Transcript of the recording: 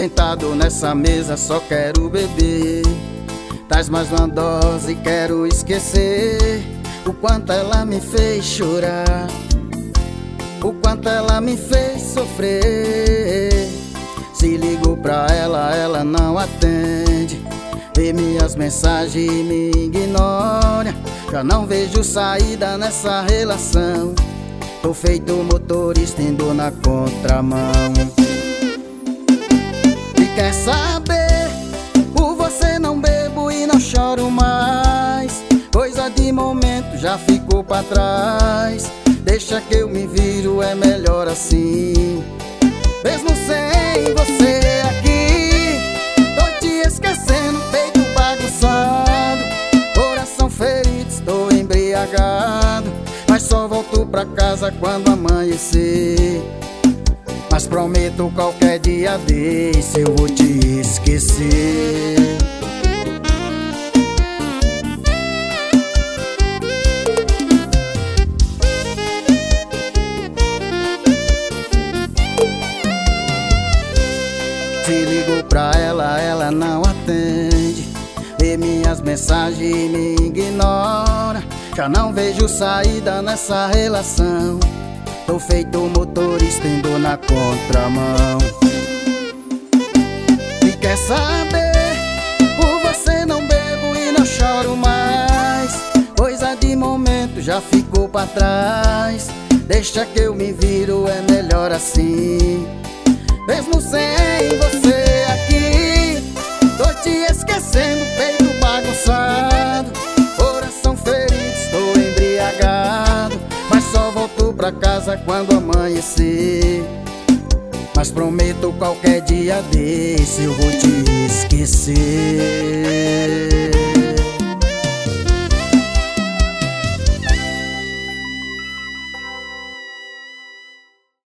sentado nessa mesa, só quero beber. Traz mais uma dose, quero esquecer o quanto ela me fez chorar, o quanto ela me fez sofrer. Se ligo pra ela, ela não atende, vê minhas mensagens e me ignora. Já não vejo saída nessa relação, tô feito motorista indo na contramão. E quer saber, por você não bebo e não choro mais. Coisa de momento já ficou pra trás, deixa que eu me viro, é melhor assim. Mesmo sem você aqui, tô te esquecendo, peito bagunçado, coração ferido, estou embriagado. Mas só volto pra casa quando amanhecer. Mas prometo qualquer dia desse eu vou te esquecer. Se ligo pra ela, ela não atende, vê minhas mensagens e me ignora. Já não vejo saída nessa relação, tô feito motorista indo na contramão. E quer saber, por você não bebo e não choro mais. Coisa de momento já ficou pra trás, deixa que eu me viro, é melhor assim. Mesmo sem você aqui, tô te esquecendo, peito bagunçado, coração ferido, estou embriagado. Mas só volto pra casa quando amanhecer. Mas prometo qualquer dia desse eu vou te esquecer.